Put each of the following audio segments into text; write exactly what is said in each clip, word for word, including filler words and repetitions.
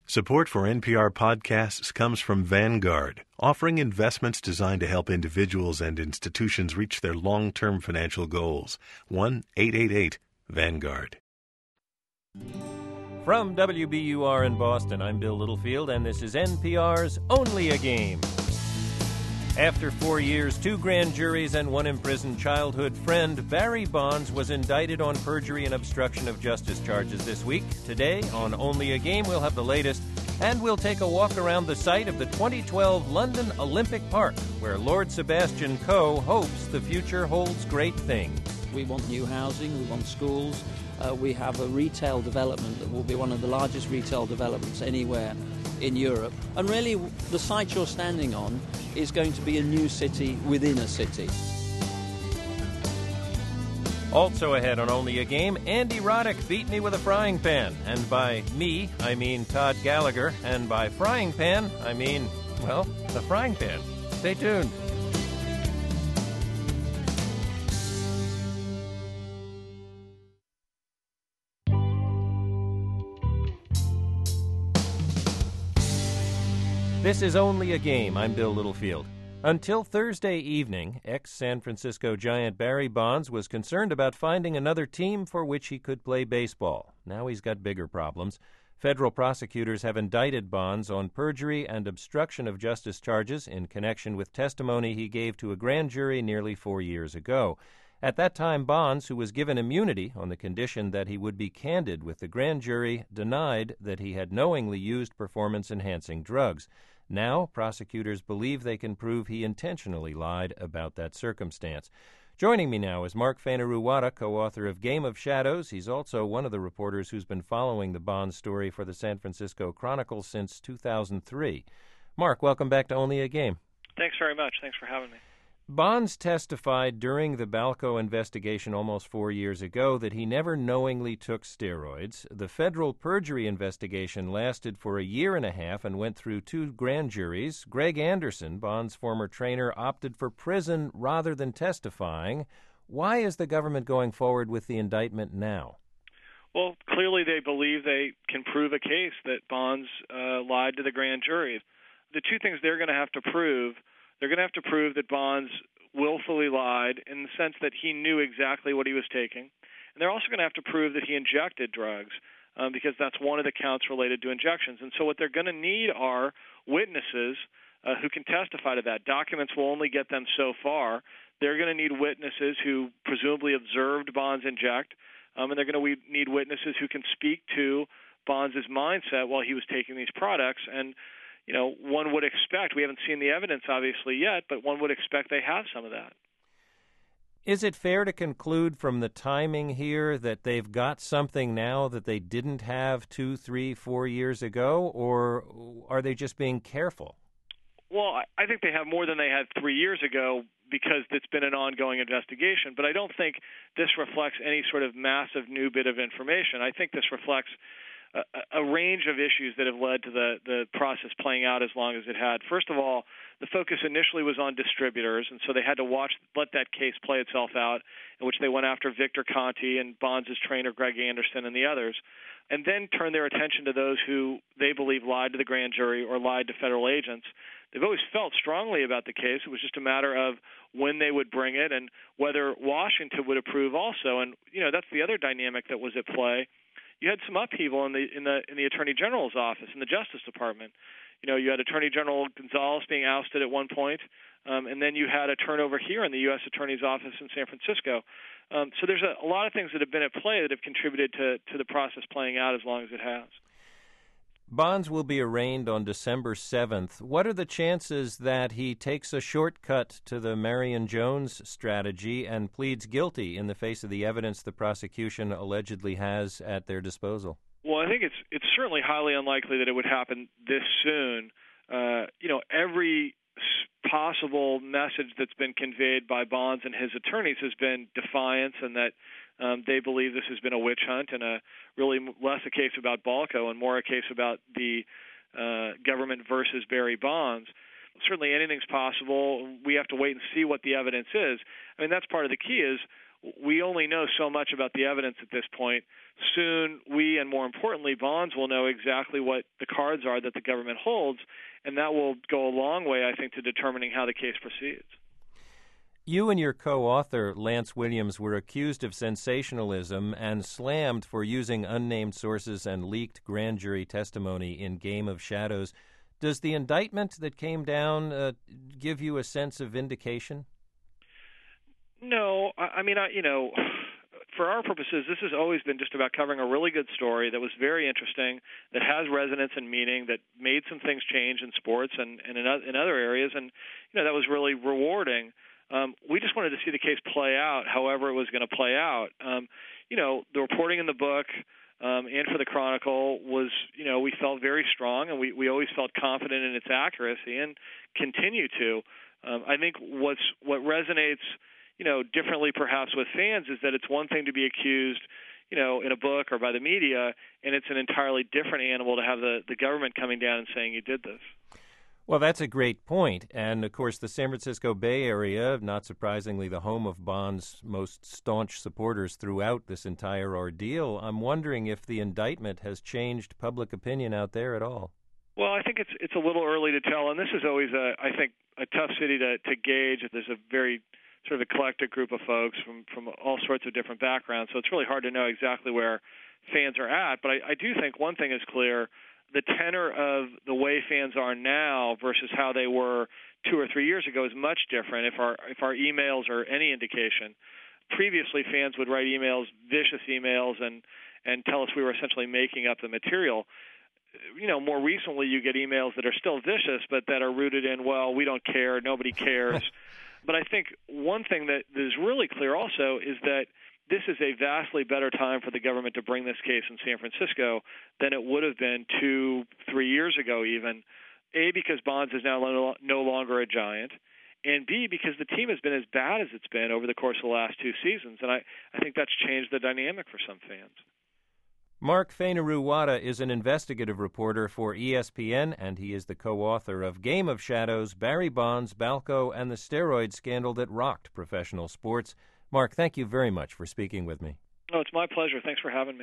Support for N P R podcasts comes from Vanguard, offering investments designed to help individuals and institutions reach their long-term financial goals. one eight eight eight Vanguard. From W B U R in Boston, I'm Bill Littlefield, and this is N P R's Only a Game. After four years, two grand juries, and one imprisoned childhood friend, Barry Bonds was indicted on perjury and obstruction of justice charges this week. Today, on Only a Game, we'll have the latest, and we'll take a walk around the site of the twenty twelve London Olympic Park, where Lord Sebastian Coe hopes the future holds great things. We want new housing, we want schools. Uh, we have a retail development that will be one of the largest retail developments anywhere in Europe. And really, the site you're standing on is going to be a new city within a city. Also ahead on Only a Game, Andy Roddick beat me with a frying pan. And by me, I mean Todd Gallagher. And by frying pan, I mean, well, the frying pan. Stay tuned. This is Only a Game. I'm Bill Littlefield. Until Thursday evening, ex-San Francisco Giant Barry Bonds was concerned about finding another team for which he could play baseball. Now he's got bigger problems. Federal prosecutors have indicted Bonds on perjury and obstruction of justice charges in connection with testimony he gave to a grand jury nearly four years ago. At that time, Bonds, who was given immunity on the condition that he would be candid with the grand jury, denied that he had knowingly used performance-enhancing drugs. Now, prosecutors believe they can prove he intentionally lied about that circumstance. Joining me now is Mark Fainaru-Wada, co-author of Game of Shadows. He's also one of the reporters who's been following the Bonds story for the San Francisco Chronicle since two thousand three. Mark, welcome back to Only a Game. Thanks very much. Thanks for having me. Bonds testified during the Balco investigation almost four years ago that he never knowingly took steroids. The federal perjury investigation lasted for a year and a half and went through two grand juries. Greg Anderson, Bonds' former trainer, opted for prison rather than testifying. Why is the government going forward with the indictment now? Well, clearly they believe they can prove a case that Bonds uh, lied to the grand jury. The two things they're going to have to prove They're going to have to prove that Bonds willfully lied in the sense that he knew exactly what he was taking. And they're also going to have to prove that he injected drugs um, because that's one of the counts related to injections. And so what they're going to need are witnesses uh, who can testify to that. Documents will only get them so far. They're going to need witnesses who presumably observed Bonds inject, um, and they're going to need witnesses who can speak to Bonds' mindset while he was taking these products. And You know, one would expect, we haven't seen the evidence obviously yet, but one would expect they have some of that. Is it fair to conclude from the timing here that they've got something now that they didn't have two, three, four years ago, or are they just being careful? Well, I think they have more than they had three years ago because it's been an ongoing investigation, but I don't think this reflects any sort of massive new bit of information. I think this reflects A, a range of issues that have led to the, the process playing out as long as it had. First of all, the focus initially was on distributors, and so they had to watch, let that case play itself out, in which they went after Victor Conti and Bonds' trainer Greg Anderson and the others, and then turned their attention to those who they believe lied to the grand jury or lied to federal agents. They've always felt strongly about the case. It was just a matter of when they would bring it and whether Washington would approve also. And, you know, that's the other dynamic that was at play. You had some upheaval in the in the in the Attorney General's office, in the Justice Department. You know, you had Attorney General Gonzalez being ousted at one point, um, and then you had a turnover here in the U S Attorney's office in San Francisco. Um, so there's a, a lot of things that have been at play that have contributed to to the process playing out as long as it has. Bonds will be arraigned on December seventh. What are the chances that he takes a shortcut to the Marion Jones strategy and pleads guilty in the face of the evidence the prosecution allegedly has at their disposal? Well, I think it's it's certainly highly unlikely that it would happen this soon. Uh, you know, every possible message that's been conveyed by Bonds and his attorneys has been defiance and that Um, they believe this has been a witch hunt and a really less a case about Balco and more a case about the uh, government versus Barry Bonds. Certainly anything's possible. We have to wait and see what the evidence is. I mean, that's part of the key is we only know so much about the evidence at this point. Soon, we, and more importantly, Bonds will know exactly what the cards are that the government holds, and that will go a long way, I think, to determining how the case proceeds. You and your co-author, Lance Williams, were accused of sensationalism and slammed for using unnamed sources and leaked grand jury testimony in Game of Shadows. Does the indictment that came down uh, give you a sense of vindication? No, I, I mean, I, you know, for our purposes, this has always been just about covering a really good story that was very interesting, that has resonance and meaning, that made some things change in sports and, and in, in other areas, and you know that was really rewarding. Um, we just wanted to see the case play out however it was going to play out. Um, you know, the reporting in the book um, and for the Chronicle was, you know, we felt very strong, and we, we always felt confident in its accuracy and continue to. Um, I think what's what resonates, you know, differently perhaps with fans is that it's one thing to be accused, you know, in a book or by the media, and it's an entirely different animal to have the, the government coming down and saying you did this. Well, that's a great point. And, of course, the San Francisco Bay Area, not surprisingly the home of Bond's most staunch supporters throughout this entire ordeal. I'm wondering if the indictment has changed public opinion out there at all. Well, I think it's it's a little early to tell, and this is always, a, I think, a tough city to, to gauge. There's a very sort of eclectic group of folks from, from all sorts of different backgrounds, so it's really hard to know exactly where fans are at. But I, I do think one thing is clear. The tenor of the way fans are now versus how they were two or three years ago is much different. If our if our emails are any indication, previously fans would write emails, vicious emails, and and tell us we were essentially making up the material. You know, more recently you get emails that are still vicious, but that are rooted in, well, we don't care, nobody cares. But I think one thing that is really clear also is that this is a vastly better time for the government to bring this case in San Francisco than it would have been two, three years ago even, A, because Bonds is now no longer a giant, and B, because the team has been as bad as it's been over the course of the last two seasons, and I, I think that's changed the dynamic for some fans. Mark Fainaru-Wada is an investigative reporter for E S P N, and he is the co-author of Game of Shadows, Barry Bonds, Balco, and the steroid scandal that rocked professional sports. Mark, thank you very much for speaking with me. Oh, it's my pleasure. Thanks for having me.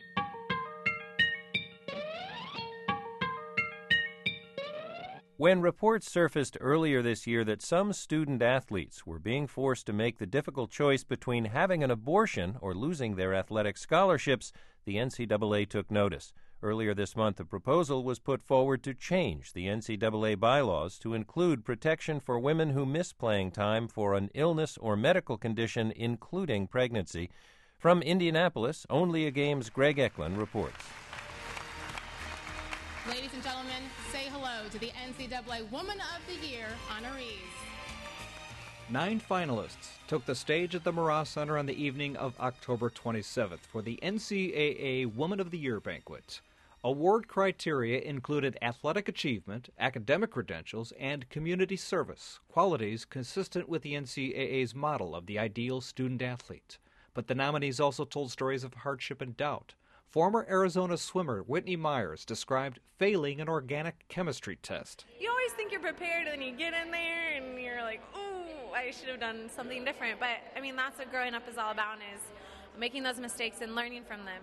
When reports surfaced earlier this year that some student athletes were being forced to make the difficult choice between having an abortion or losing their athletic scholarships, the N C double A took notice. Earlier this month, a proposal was put forward to change the N C double A bylaws to include protection for women who miss playing time for an illness or medical condition, including pregnancy. From Indianapolis, Only a Game's Greg Eklund reports. Ladies and gentlemen, say hello to the N C double A Woman of the Year honorees. Nine finalists took the stage at the Murrah Center on the evening of October twenty-seventh for the N C double A Woman of the Year banquet. Award criteria included athletic achievement, academic credentials, and community service, qualities consistent with the N C double A's model of the ideal student athlete. But the nominees also told stories of hardship and doubt. Former Arizona swimmer Whitney Myers described failing an organic chemistry test. You always think you're prepared, and then you get in there, and you're like, ooh, I should have done something different. But, I mean, that's what growing up is all about, is making those mistakes and learning from them.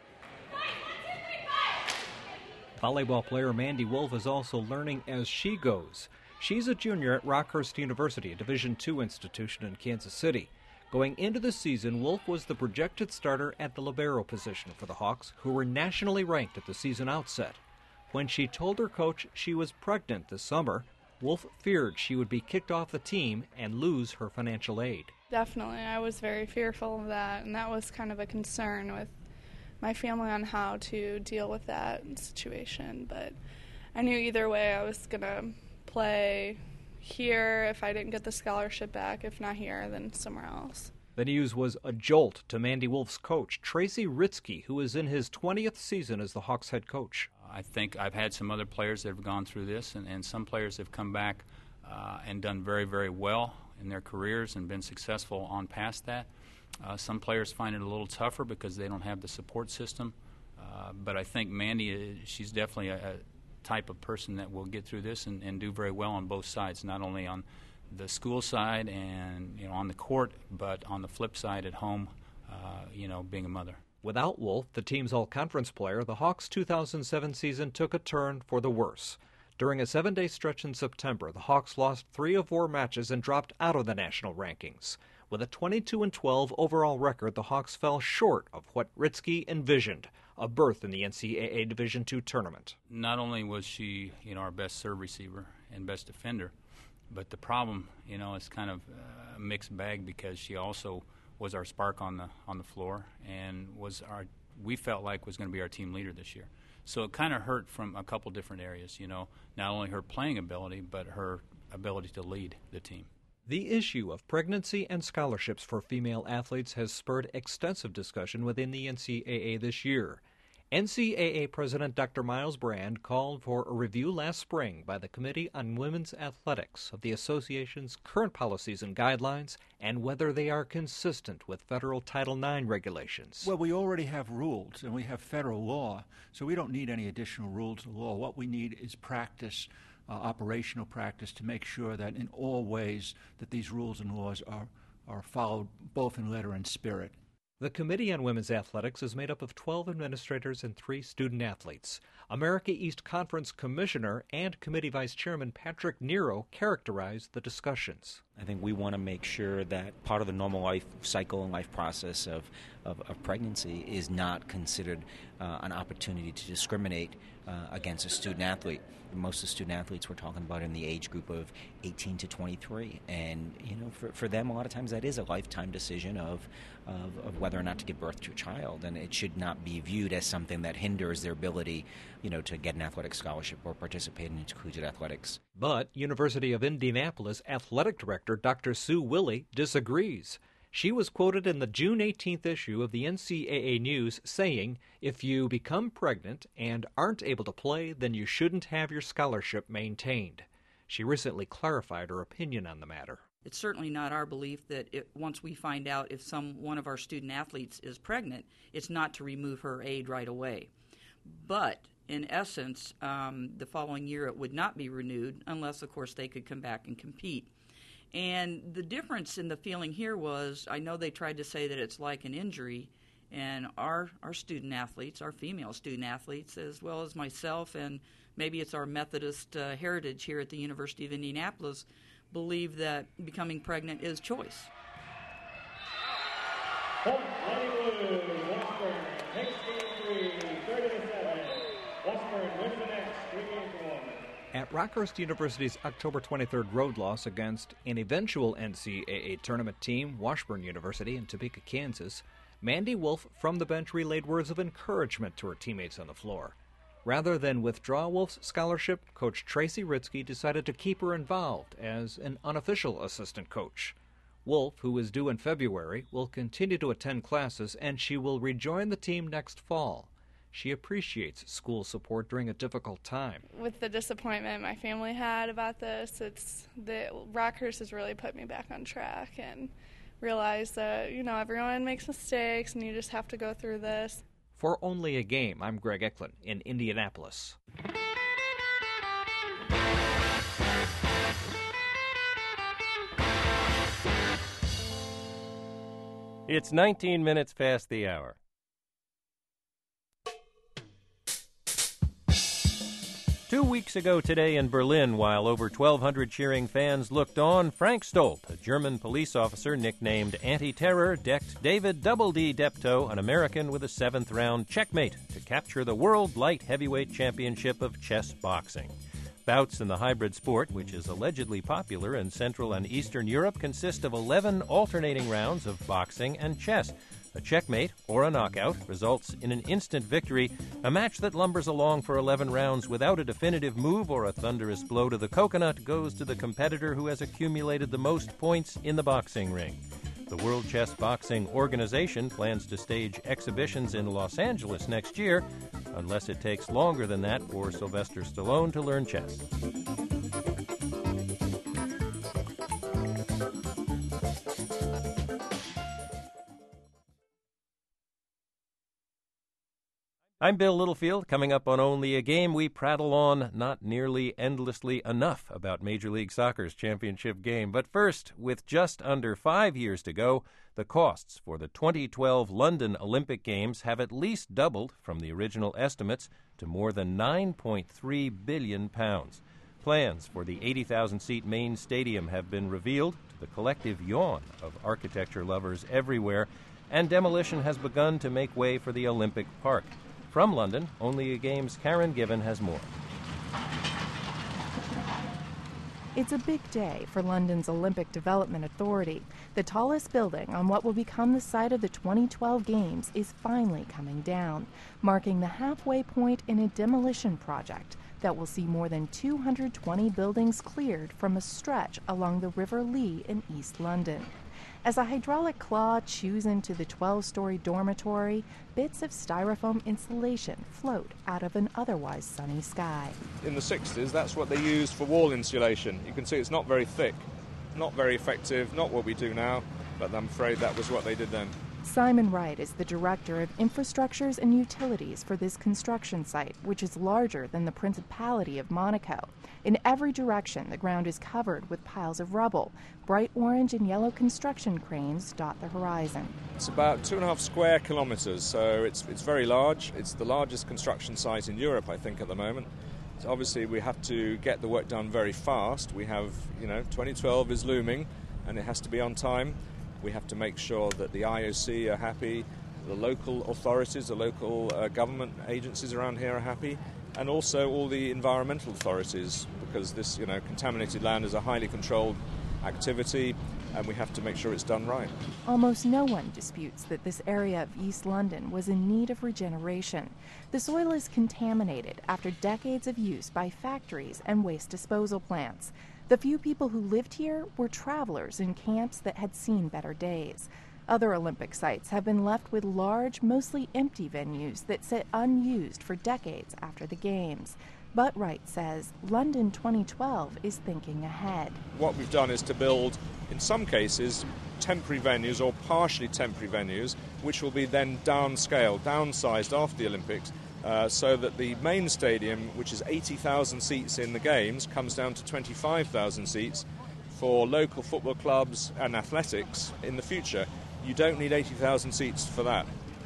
Volleyball player Mandy Wolf is also learning as she goes. She's a junior at Rockhurst University, a Division two institution in Kansas City. Going into the season, Wolf was the projected starter at the libero position for the Hawks, who were nationally ranked at the season outset. When she told her coach she was pregnant this summer, Wolf feared she would be kicked off the team and lose her financial aid. Definitely. I was very fearful of that, and that was kind of a concern with my family on how to deal with that situation. But I knew either way I was going to play here if I didn't get the scholarship back. If not here, then somewhere else. The news was a jolt to Mandy Wolf's coach, Tracy Ritzke, who is in his twentieth season as the Hawks head coach. I think I've had some other players that have gone through this, and, and some players have come back uh, and done very, very well in their careers and been successful on past that. Uh, some players find it a little tougher because they don't have the support system. Uh, but I think Mandy, she's definitely a, a type of person that will get through this and, and do very well on both sides, not only on the school side and, you know, on the court, but on the flip side at home, uh, you know, being a mother. Without Wolf, the team's all-conference player, the Hawks' two thousand seven season took a turn for the worse. During a seven-day stretch in September, the Hawks lost three of four matches and dropped out of the national rankings. With a twenty-two and twelve overall record, the Hawks fell short of what Ritzky envisioned, a berth in the N C double A Division two tournament. Not only was she, you know, our best serve receiver and best defender, but the problem, you know, is kind of a mixed bag because she also was our spark on the on the floor and was our we felt like was going to be our team leader this year. So it kind of hurt from a couple different areas, you know, not only her playing ability, but her ability to lead the team. The issue of pregnancy and scholarships for female athletes has spurred extensive discussion within the N C double A this year. N C double A President Doctor Miles Brand called for a review last spring by the Committee on Women's Athletics of the association's current policies and guidelines and whether they are consistent with federal Title nine regulations. Well, we already have rules and we have federal law, so we don't need any additional rules of law. What we need is practice, uh, operational practice, to make sure that in all ways that these rules and laws are, are followed both in letter and spirit. The Committee on Women's Athletics is made up of twelve administrators and three student athletes. America East Conference Commissioner and Committee Vice Chairman Patrick Nero characterized the discussions. I think we want to make sure that part of the normal life cycle and life process of, of, of pregnancy is not considered uh, an opportunity to discriminate uh, against a student athlete. Most of the student athletes we're talking about in the age group of eighteen to twenty-three, and you know, for, for them, a lot of times that is a lifetime decision of, of of whether or not to give birth to a child, and it should not be viewed as something that hinders their ability, you know, to get an athletic scholarship or participate in collegiate athletics. But University of Indianapolis athletic director Doctor Sue Willey disagrees. She was quoted in the June eighteenth issue of the N C double A News saying, "If you become pregnant and aren't able to play, then you shouldn't have your scholarship maintained." She recently clarified her opinion on the matter. It's certainly not our belief that it, once we find out if some one of our student athletes is pregnant, it's not to remove her aid right away. But in essence, um, the following year it would not be renewed unless, of course, they could come back and compete. And the difference in the feeling here was, I know they tried to say that it's like an injury, and our our student athletes, our female student athletes, as well as myself, and maybe it's our Methodist uh, heritage here at the University of Indianapolis, believe that becoming pregnant is choice. Washburn takes game three, thirty to seven. Washburn wins the next three games to one. At Rockhurst University's October twenty-third road loss against an eventual N C double A tournament team, Washburn University in Topeka, Kansas, Mandy Wolf from the bench relayed words of encouragement to her teammates on the floor. Rather than withdraw Wolf's scholarship, Coach Tracy Ritzky decided to keep her involved as an unofficial assistant coach. Wolf, who is due in February, will continue to attend classes, and she will rejoin the team next fall. She appreciates school support during a difficult time. With the disappointment my family had about this, it's the Rockhurst has really put me back on track and realized that, you know, everyone makes mistakes and you just have to go through this. For Only a Game, I'm Greg Eklund in Indianapolis. It's nineteen minutes past the hour. Two weeks ago today in Berlin, while over twelve hundred cheering fans looked on, Frank Stolt, a German police officer nicknamed Anti-Terror, decked David Double D Depto, an American, with a seventh-round checkmate to capture the World Light Heavyweight Championship of Chess Boxing. Bouts in the hybrid sport, which is allegedly popular in Central and Eastern Europe, consist of eleven alternating rounds of boxing and chess. A checkmate, or a knockout, results in an instant victory, a match that lumbers along for eleven rounds without a definitive move or a thunderous blow to the coconut goes to the competitor who has accumulated the most points in the boxing ring. The World Chess Boxing Organization plans to stage exhibitions in Los Angeles next year, unless it takes longer than that for Sylvester Stallone to learn chess. I'm Bill Littlefield. Coming up on Only a Game, we prattle on not nearly endlessly enough about Major League Soccer's championship game. But first, with just under five years to go, the costs for the twenty twelve London Olympic Games have at least doubled from the original estimates to more than nine point three billion pounds. Plans for the eighty thousand seat main stadium have been revealed to the collective yawn of architecture lovers everywhere, and demolition has begun to make way for the Olympic Park. From London, Only a Game's Karen Given has more. It's a big day for London's Olympic Development Authority. The tallest building on what will become the site of the twenty twelve Games is finally coming down, marking the halfway point in a demolition project that will see more than two hundred twenty buildings cleared from a stretch along the River Lee in East London. As a hydraulic claw chews into the twelve-story dormitory, bits of styrofoam insulation float out of an otherwise sunny sky. In the sixties, that's what they used for wall insulation. You can see it's not very thick, not very effective, not what we do now, but I'm afraid that was what they did then. Simon Wright is the Director of Infrastructures and Utilities for this construction site, which is larger than the Principality of Monaco. In every direction, the ground is covered with piles of rubble. Bright orange and yellow construction cranes dot the horizon. It's about two and a half square kilometres, so it's, it's very large. It's the largest construction site in Europe, I think, at the moment. So obviously, we have to get the work done very fast. We have, you know, twenty twelve is looming, and it has to be on time. We have to make sure that the I O C are happy, the local authorities, the local uh, government agencies around here are happy, and also all the environmental authorities, because this, you know, contaminated land is a highly controlled activity, and we have to make sure it's done right. Almost no one disputes that this area of East London was in need of regeneration. The soil is contaminated after decades of use by factories and waste disposal plants. The few people who lived here were travelers in camps that had seen better days. Other Olympic sites have been left with large, mostly empty venues that sit unused for decades after the Games. But Wright says London twenty twelve is thinking ahead. What we've done is to build, in some cases, temporary venues or partially temporary venues, which will be then downscaled, downsized after the Olympics, uh, so that the main stadium, which is eighty thousand seats in the Games, comes down to twenty-five thousand seats for local football clubs and athletics in the future. You don't need eighty thousand seats for that.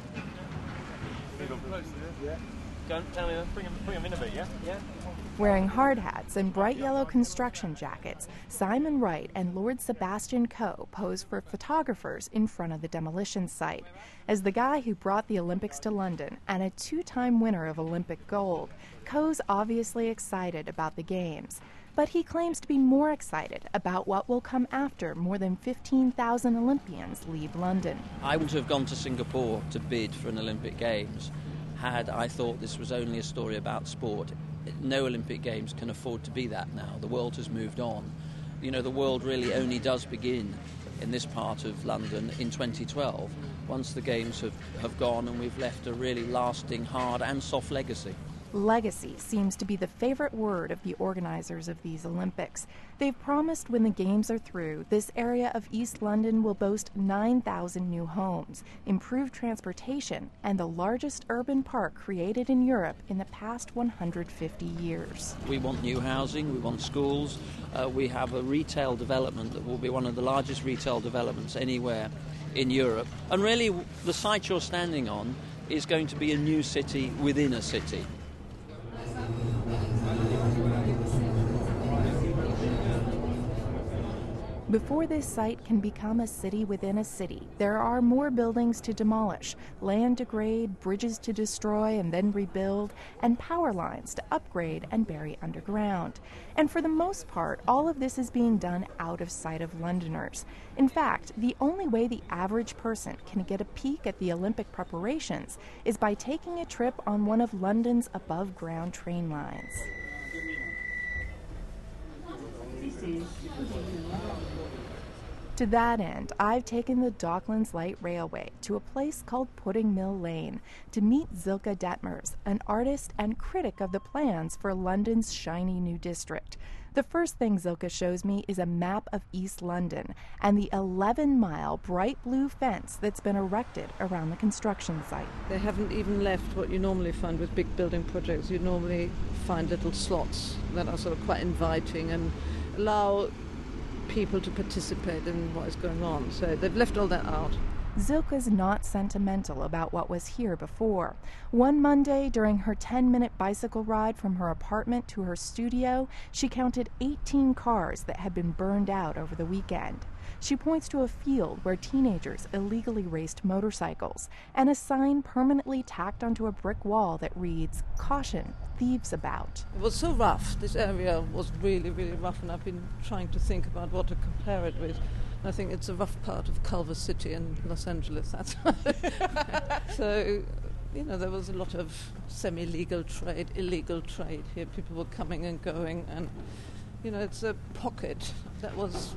Wearing hard hats and bright yellow construction jackets, Simon Wright and Lord Sebastian Coe pose for photographers in front of the demolition site. As the guy who brought the Olympics to London and a two-time winner of Olympic gold, Coe's obviously excited about the Games. But he claims to be more excited about what will come after more than fifteen thousand Olympians leave London. I wouldn't have gone to Singapore to bid for an Olympic Games had I thought this was only a story about sport. No Olympic Games can afford to be that now. The world has moved on. You know, the world really only does begin in this part of London in twenty twelve, once the Games have, have gone and we've left a really lasting, hard and soft legacy. Legacy seems to be the favorite word of the organizers of these Olympics. They've promised when the Games are through, this area of East London will boast nine thousand new homes, improved transportation, and the largest urban park created in Europe in the past one hundred fifty years. We want new housing, we want schools. Uh, we have a retail development that will be one of the largest retail developments anywhere in Europe. And really, the site you're standing on is going to be a new city within a city. Before this site can become a city within a city, there are more buildings to demolish, land degrade, bridges to destroy and then rebuild, and power lines to upgrade and bury underground. And for the most part, all of this is being done out of sight of Londoners. In fact, the only way the average person can get a peek at the Olympic preparations is by taking a trip on one of London's above-ground train lines. To To that end, I've taken the Docklands Light Railway to a place called Pudding Mill Lane to meet Zilka Detmers, an artist and critic of the plans for London's shiny new district. The first thing Zilka shows me is a map of East London and the eleven-mile bright blue fence that's been erected around the construction site. They haven't even left what you normally find with big building projects. You normally find little slots that are sort of quite inviting and allow people to participate in what is going on. So they've left all that out. Zilka's not sentimental about what was here before. One Monday, during her ten-minute bicycle ride from her apartment to her studio, she counted eighteen cars that had been burned out over the weekend. She points to a field where teenagers illegally raced motorcycles and a sign permanently tacked onto a brick wall that reads, "Caution, thieves about." It was so rough. This area was really, really rough, and I've been trying to think about what to compare it with. I think it's a rough part of Culver City in Los Angeles. That's so, you know, there was a lot of semi-legal trade, illegal trade here. People were coming and going, and, you know, it's a pocket that was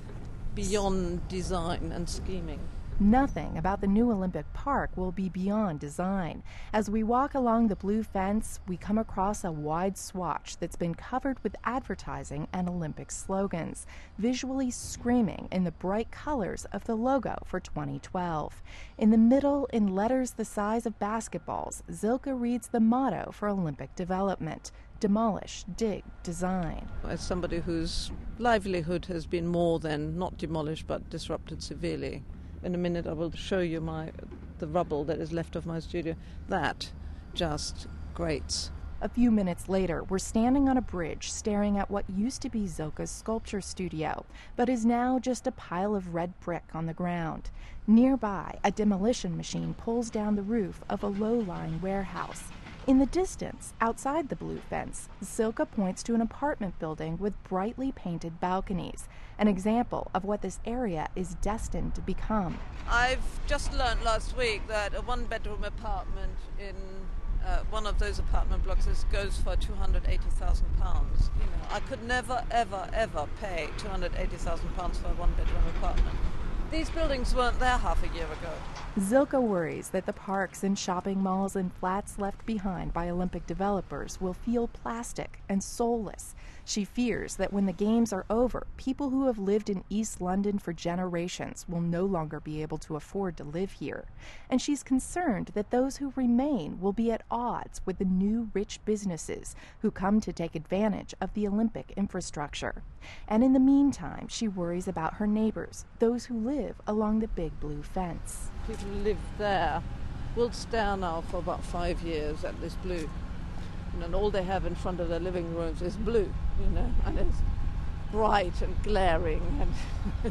beyond design and scheming. Nothing about the new Olympic Park will be beyond design. As we walk along the blue fence, we come across a wide swatch that's been covered with advertising and Olympic slogans, visually screaming in the bright colors of the logo for twenty twelve. In the middle, in letters the size of basketballs, Zilka reads the motto for Olympic development: demolish, dig, design. As somebody whose livelihood has been more than not demolished but disrupted severely, in a minute I will show you my the rubble that is left of my studio. That just grates. A few minutes later, we're standing on a bridge staring at what used to be Zilka's sculpture studio, but is now just a pile of red brick on the ground. Nearby, a demolition machine pulls down the roof of a low-lying warehouse. In the distance, outside the blue fence, Zilka points to an apartment building with brightly painted balconies, an example of what this area is destined to become. I've just learned last week that a one-bedroom apartment in uh, one of those apartment blocks is, goes for two hundred eighty thousand pounds. You know, I could never, ever, ever pay two hundred eighty thousand pounds for a one-bedroom apartment. These buildings weren't there half a year ago. Zilka worries that the parks and shopping malls and flats left behind by Olympic developers will feel plastic and soulless. She fears that when the games are over, people who have lived in East London for generations will no longer be able to afford to live here. And she's concerned that those who remain will be at odds with the new rich businesses who come to take advantage of the Olympic infrastructure. And in the meantime, she worries about her neighbors, those who live along the big blue fence. People who live there will stare now for about five years at this blue. And all they have in front of their living rooms is blue, you know, and it's bright and glaring. And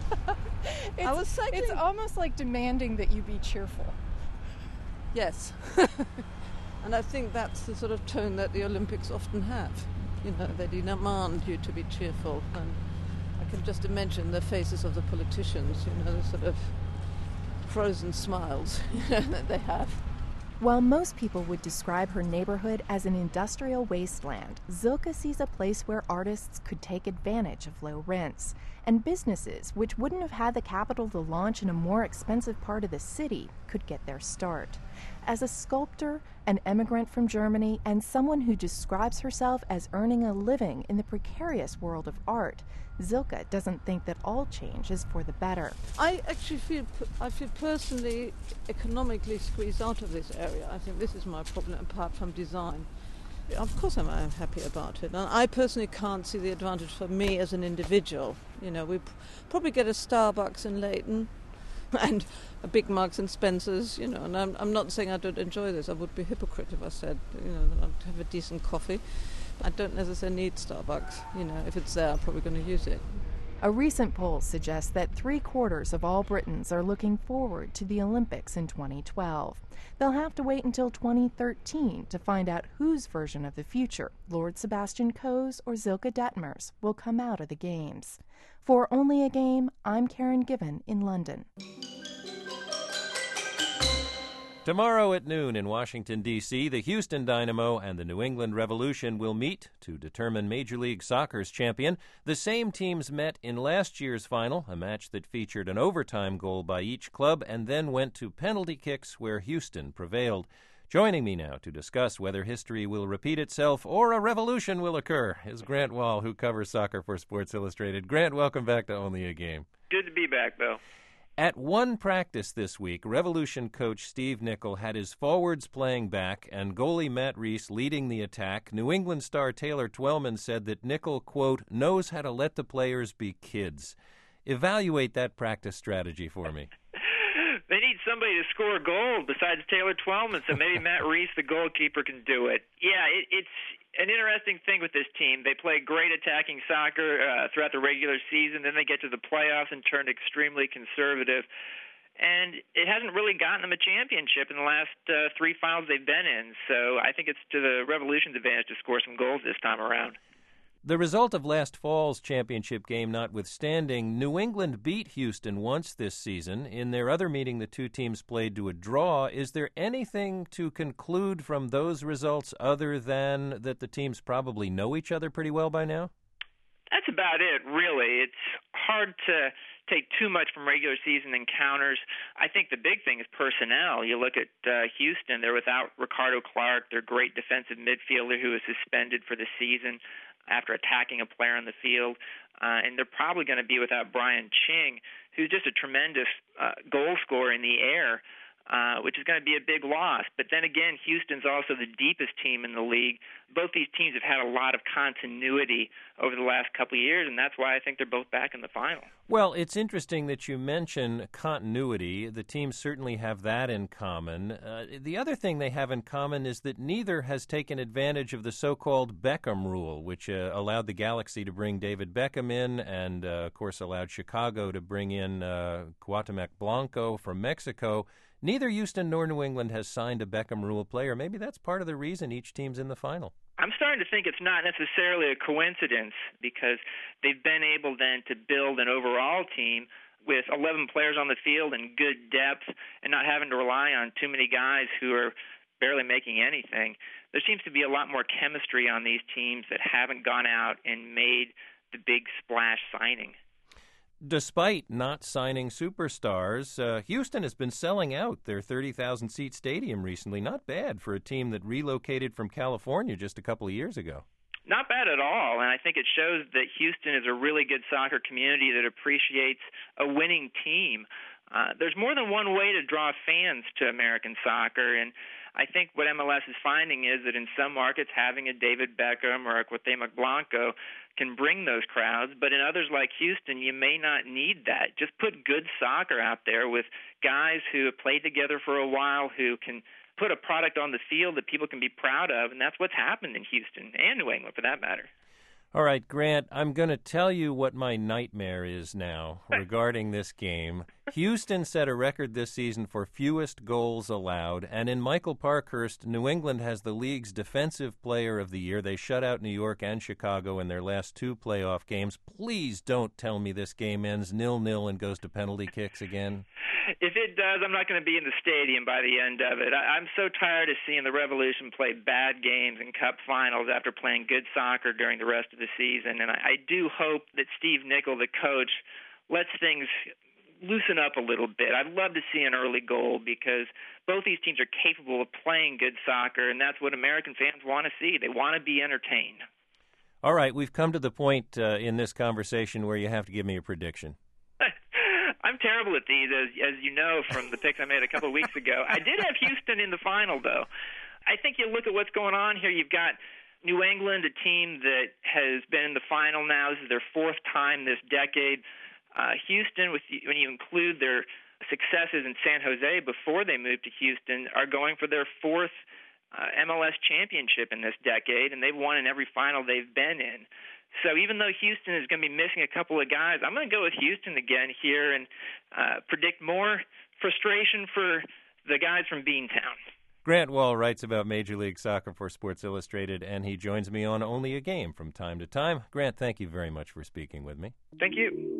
it's, I was cycling. It's almost like demanding that you be cheerful. Yes. And I think that's the sort of tone that the Olympics often have. You know, they demand you to be cheerful. And I can just imagine the faces of the politicians, you know, the sort of frozen smiles that they have. While most people would describe her neighborhood as an industrial wasteland, Zilka sees a place where artists could take advantage of low rents, and businesses which wouldn't have had the capital to launch in a more expensive part of the city could get their start. As a sculptor, an immigrant from Germany, and someone who describes herself as earning a living in the precarious world of art, Zilka doesn't think that all change is for the better. I actually feel, I feel personally economically squeezed out of this area. I think this is my problem, apart from design. Of course I'm happy about it. And I personally can't see the advantage for me as an individual. You know, we p- probably get a Starbucks in Leighton and a big Marks and Spencer's, you know, and I'm, I'm not saying I don't enjoy this. I would be a hypocrite if I said, you know, that I'd have a decent coffee. I don't necessarily need Starbucks. You know, if it's there, I'm probably going to use it. A recent poll suggests that three-quarters of all Britons are looking forward to the Olympics in twenty twelve. They'll have to wait until twenty thirteen to find out whose version of the future, Lord Sebastian Coe's or Zilka Detmers, will come out of the Games. For Only a Game, I'm Karen Given in London. Tomorrow at noon in Washington, D C, the Houston Dynamo and the New England Revolution will meet to determine Major League Soccer's champion. The same teams met in last year's final, a match that featured an overtime goal by each club and then went to penalty kicks where Houston prevailed. Joining me now to discuss whether history will repeat itself or a revolution will occur is Grant Wahl, who covers soccer for Sports Illustrated. Grant, welcome back to Only a Game. Good to be back, Bill. At one practice this week, Revolution coach Steve Nicol had his forwards playing back and goalie Matt Reese leading the attack. New England star Taylor Twellman said that Nicol, quote, knows how to let the players be kids. Evaluate that practice strategy for me. They need somebody to score a goal besides Taylor Twellman, so maybe Matt Reese, the goalkeeper, can do it. Yeah, it, it's an interesting thing with this team. They play great attacking soccer uh, throughout the regular season. Then they get to the playoffs and turn extremely conservative. And it hasn't really gotten them a championship in the last uh, three finals they've been in. So I think it's to the Revolution's advantage to score some goals this time around. The result of last fall's championship game notwithstanding, New England beat Houston once this season. In their other meeting, the two teams played to a draw. Is there anything to conclude from those results other than that the teams probably know each other pretty well by now? That's about it, really. It's hard to take too much from regular season encounters. I think the big thing is personnel. You look at uh, Houston, they're without Ricardo Clark, their great defensive midfielder who was suspended for the season after attacking a player on the field. Uh, and they're probably going to be without Brian Ching, who's just a tremendous uh, goal scorer in the air, uh, which is going to be a big loss. But then again, Houston's also the deepest team in the league. Both these teams have had a lot of continuity over the last couple of years, and that's why I think they're both back in the final. Well, it's interesting that you mention continuity. The teams certainly have that in common. Uh, the other thing they have in common is that neither has taken advantage of the so-called Beckham rule, which uh, allowed the Galaxy to bring David Beckham in and, uh, of course, allowed Chicago to bring in uh, Cuauhtemoc Blanco from Mexico. Neither Houston nor New England has signed a Beckham rule player. Maybe that's part of the reason each team's in the final. I'm starting to think it's not necessarily a coincidence because they've been able then to build an overall team with eleven players on the field and good depth and not having to rely on too many guys who are barely making anything. There seems to be a lot more chemistry on these teams that haven't gone out and made the big splash signing. Despite not signing superstars, uh, Houston has been selling out their thirty thousand seat stadium recently. Not bad for a team that relocated from California just a couple of years ago. Not bad at all, and I think it shows that Houston is a really good soccer community that appreciates a winning team. Uh, there's more than one way to draw fans to American soccer, and I think what M L S is finding is that in some markets having a David Beckham or a Cuauhtemoc Blanco can bring those crowds, but in others like Houston, you may not need that. Just put good soccer out there with guys who have played together for a while, who can put a product on the field that people can be proud of, and that's what's happened in Houston and New England for that matter. All right, Grant, I'm going to tell you what my nightmare is now regarding this game. Houston set a record this season for fewest goals allowed, and in Michael Parkhurst, New England has the league's Defensive Player of the Year. They shut out New York and Chicago in their last two playoff games. Please don't tell me this game ends nil-nil and goes to penalty kicks again. If it does, I'm not going to be in the stadium by the end of it. I, I'm so tired of seeing the Revolution play bad games in Cup finals after playing good soccer during the rest of the season. And I, I do hope that Steve Nicol, the coach, lets things loosen up a little bit. I'd love to see an early goal because both these teams are capable of playing good soccer, and that's what American fans want to see. They want to be entertained. All right, we've come to the point uh, in this conversation where you have to give me a prediction. I'm terrible at these, as, as you know from the picks I made a couple of weeks ago. I did have Houston in the final, though. I think you look at what's going on here. You've got New England, a team that has been in the final now. This is their fourth time this decade. Uh, Houston, with when you include their successes in San Jose before they moved to Houston, are going for their fourth uh, M L S championship in this decade, and they've won in every final they've been in. So even though Houston is going to be missing a couple of guys, I'm going to go with Houston again here and uh, predict more frustration for the guys from Beantown. Grant Wahl writes about Major League Soccer for Sports Illustrated, and he joins me on Only a Game from time to time. Grant, thank you very much for speaking with me. Thank you.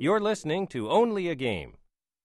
You're listening to Only a Game.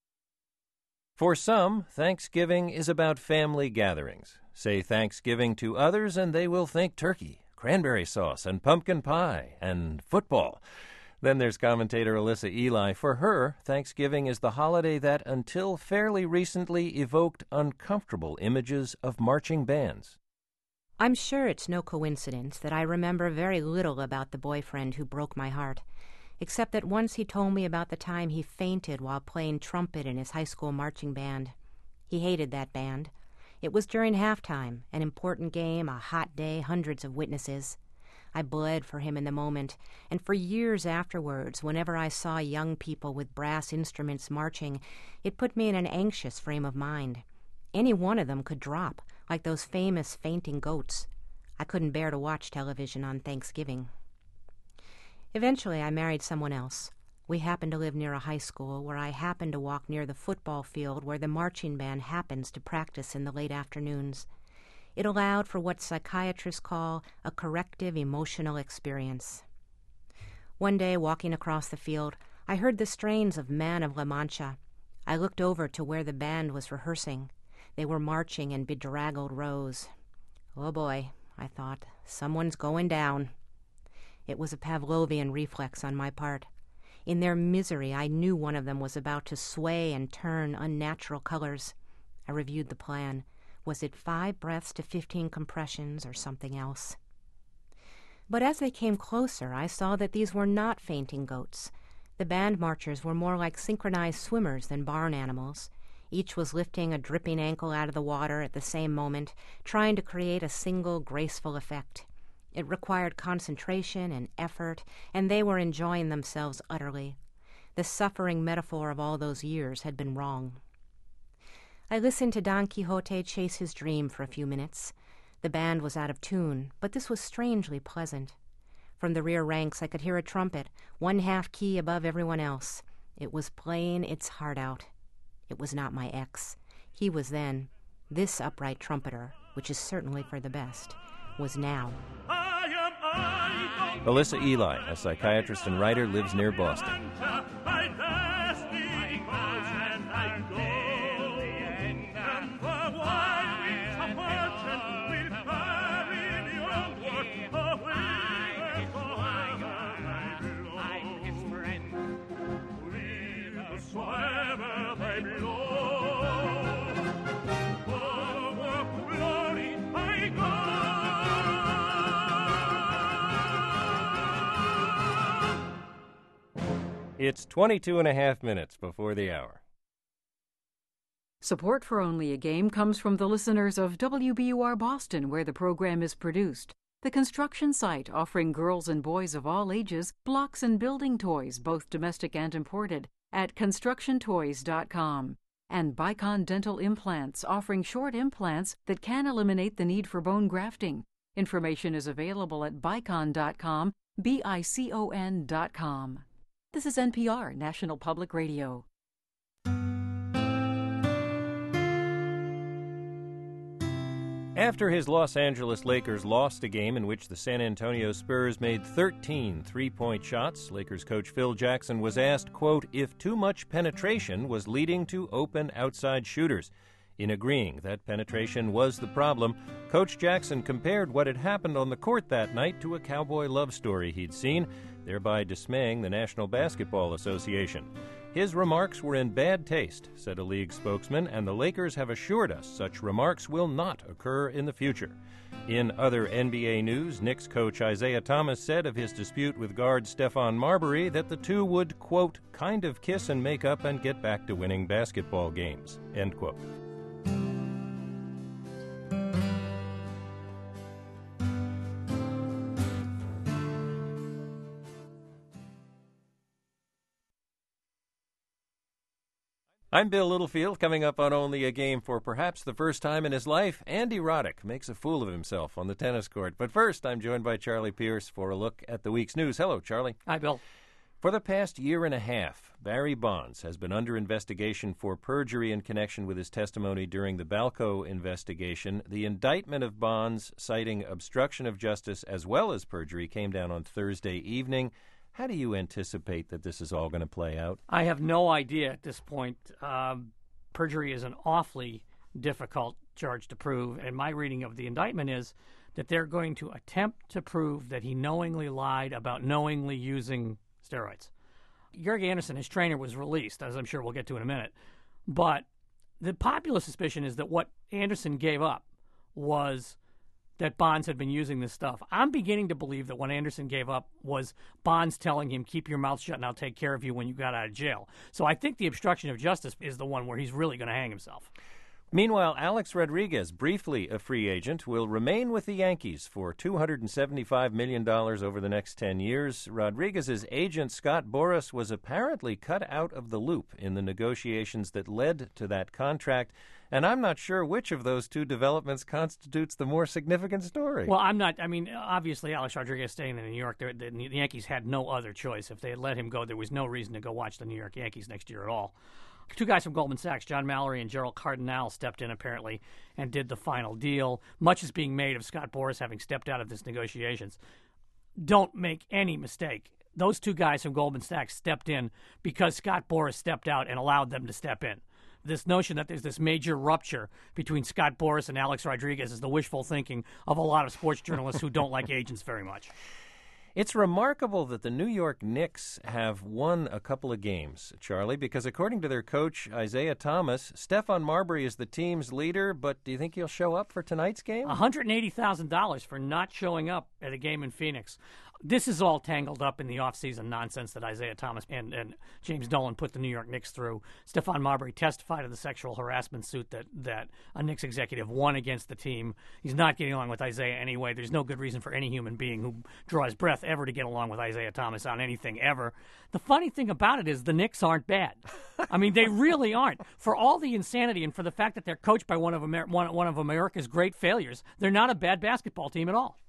For some, Thanksgiving is about family gatherings. Say Thanksgiving to others and they will think turkey, cranberry sauce, and pumpkin pie, and football. Then there's commentator Alyssa Ely. For her, Thanksgiving is the holiday that, until fairly recently, evoked uncomfortable images of marching bands. I'm sure it's no coincidence that I remember very little about the boyfriend who broke my heart, except that once he told me about the time he fainted while playing trumpet in his high school marching band. He hated that band. It was during halftime, an important game, a hot day, hundreds of witnesses. I bled for him in the moment, and for years afterwards, whenever I saw young people with brass instruments marching, it put me in an anxious frame of mind. Any one of them could drop, like those famous fainting goats. I couldn't bear to watch television on Thanksgiving. Eventually, I married someone else. We happened to live near a high school where I happened to walk near the football field where the marching band happens to practice in the late afternoons. It allowed for what psychiatrists call a corrective emotional experience. One day, walking across the field, I heard the strains of Man of La Mancha. I looked over to where the band was rehearsing. They were marching in bedraggled rows. Oh boy, I thought, someone's going down. It was a Pavlovian reflex on my part. In their misery, I knew one of them was about to sway and turn unnatural colors. I reviewed the plan. Was it five breaths to fifteen compressions or something else? But as they came closer, I saw that these were not fainting goats. The band marchers were more like synchronized swimmers than barn animals. Each was lifting a dripping ankle out of the water at the same moment, trying to create a single graceful effect. It required concentration and effort, and they were enjoying themselves utterly. The suffering metaphor of all those years had been wrong. I listened to Don Quixote chase his dream for a few minutes. The band was out of tune, but this was strangely pleasant. From the rear ranks I could hear a trumpet, one half key above everyone else. It was playing its heart out. It was not my ex. He was then. This upright trumpeter, which is certainly for the best, was now. Alyssa Ely, a psychiatrist and writer, lives near Boston. It's twenty-two and a half minutes before the hour. Support for Only a Game comes from the listeners of W B U R Boston, where the program is produced. The construction site offering girls and boys of all ages blocks and building toys, both domestic and imported, at construction toys dot com. And Bicon Dental Implants, offering short implants that can eliminate the need for bone grafting. Information is available at bicon dot com, B I C O N dot com. This is N P R, National Public Radio. After his Los Angeles Lakers lost a game in which the San Antonio Spurs made thirteen three-point shots, Lakers coach Phil Jackson was asked, quote, if too much penetration was leading to open outside shooters. In agreeing that penetration was the problem, Coach Jackson compared what had happened on the court that night to a cowboy love story he'd seen, thereby dismaying the National Basketball Association. His remarks were in bad taste, said a league spokesman, and the Lakers have assured us such remarks will not occur in the future. In other N B A news, Knicks coach Isaiah Thomas said of his dispute with guard Stephon Marbury that the two would, quote, kind of kiss and make up and get back to winning basketball games, end quote. I'm Bill Littlefield. Coming up on Only a Game, for perhaps the first time in his life, Andy Roddick makes a fool of himself on the tennis court. But first, I'm joined by Charlie Pierce for a look at the week's news. Hello, Charlie. Hi, Bill. For the past year and a half, Barry Bonds has been under investigation for perjury in connection with his testimony during the Balco investigation. The indictment of Bonds citing obstruction of justice as well as perjury came down on Thursday evening. How do you anticipate that this is all going to play out? I have no idea at this point. Um, perjury is an awfully difficult charge to prove, and my reading of the indictment is that they're going to attempt to prove that he knowingly lied about knowingly using steroids. Georg Anderson, his trainer, was released, as I'm sure we'll get to in a minute. But the popular suspicion is that what Anderson gave up was that Bonds had been using this stuff. I'm beginning to believe that what Anderson gave up was Bonds telling him, keep your mouth shut and I'll take care of you when you got out of jail. So I think the obstruction of justice is the one where he's really going to hang himself. Meanwhile, Alex Rodriguez, briefly a free agent, will remain with the Yankees for two hundred seventy-five million dollars over the next ten years. Rodriguez's agent, Scott Boras, was apparently cut out of the loop in the negotiations that led to that contract, and I'm not sure which of those two developments constitutes the more significant story. Well, I'm not. I mean, obviously, Alex Rodriguez staying in New York, the, the, the Yankees had no other choice. If they had let him go, there was no reason to go watch the New York Yankees next year at all. Two guys from Goldman Sachs, John Mallory and Gerald Cardinal, stepped in apparently and did the final deal. Much is being made of Scott Boras having stepped out of this negotiations. Don't make any mistake. Those two guys from Goldman Sachs stepped in because Scott Boras stepped out and allowed them to step in. This notion that there's this major rupture between Scott Boras and Alex Rodriguez is the wishful thinking of a lot of sports journalists who don't like agents very much. It's remarkable that the New York Knicks have won a couple of games, Charlie, because according to their coach, Isaiah Thomas, Stephon Marbury is the team's leader, but do you think he'll show up for tonight's game? one hundred eighty thousand dollars for not showing up at a game in Phoenix. This is all tangled up in the offseason nonsense that Isaiah Thomas and, and James Dolan put the New York Knicks through. Stephon Marbury testified in the sexual harassment suit that, that a Knicks executive won against the team. He's not getting along with Isaiah anyway. There's no good reason for any human being who draws breath ever to get along with Isaiah Thomas on anything ever. The funny thing about it is the Knicks aren't bad. I mean, they really aren't. For all the insanity and for the fact that they're coached by one of, Amer- one, one of America's great failures, they're not a bad basketball team at all.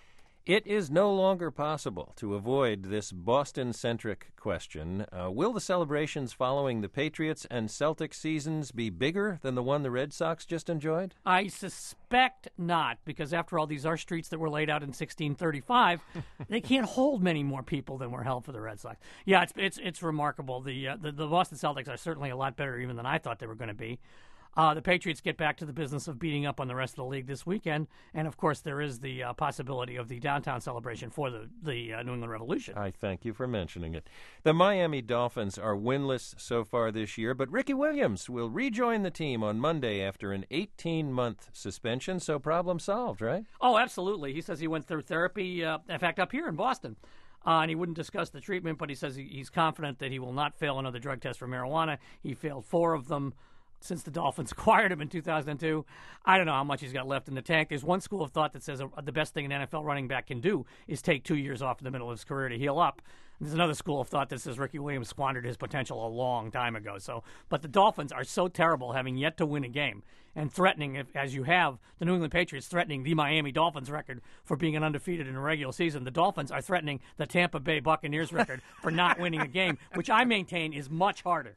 It is no longer possible to avoid this Boston-centric question. Uh, will the celebrations following the Patriots and Celtics seasons be bigger than the one the Red Sox just enjoyed? I suspect not, because after all, these are streets that were laid out in sixteen thirty-five. They can't hold many more people than were held for the Red Sox. Yeah, it's it's, it's remarkable. The, uh, the the Boston Celtics are certainly a lot better even than I thought they were going to be. Uh, the Patriots get back to the business of beating up on the rest of the league this weekend, and of course there is the uh, possibility of the downtown celebration for the, the uh, New England Revolution. I thank you for mentioning it. The Miami Dolphins are winless so far this year, but Ricky Williams will rejoin the team on Monday after an eighteen-month suspension, so problem solved, right? Oh, absolutely. He says he went through therapy, uh, in fact, up here in Boston. Uh, and he wouldn't discuss the treatment, but he says he, he's confident that he will not fail another drug test for marijuana. He failed four of them since the Dolphins acquired him in two thousand two. I don't know how much he's got left in the tank. There's one school of thought that says uh, the best thing an N F L running back can do is take two years off in the middle of his career to heal up. There's another school of thought that says Ricky Williams squandered his potential a long time ago. So, but the Dolphins are so terrible, having yet to win a game, and threatening, if, as you have, the New England Patriots threatening the Miami Dolphins record for being an undefeated in a regular season. The Dolphins are threatening the Tampa Bay Buccaneers record for not winning a game, which I maintain is much harder.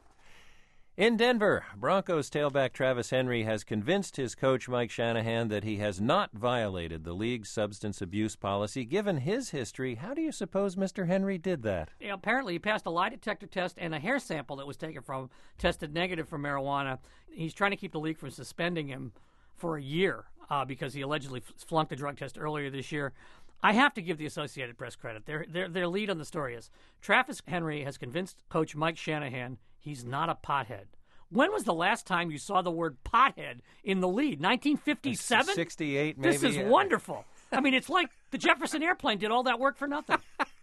In Denver, Broncos tailback Travis Henry has convinced his coach Mike Shanahan that he has not violated the league's substance abuse policy. Given his history, how do you suppose Mister Henry did that? Yeah, apparently he passed a lie detector test, and a hair sample that was taken from tested negative for marijuana. He's trying to keep the league from suspending him for a year uh, because he allegedly flunked a drug test earlier this year. I have to give the Associated Press credit. Their, their, their lead on the story is Travis Henry has convinced coach Mike Shanahan he's not a pothead. When was the last time you saw the word pothead in the lead? nineteen fifty-seven? sixty-eight, maybe. This is yeah. wonderful. I mean, it's like the Jefferson Airplane did all that work for nothing.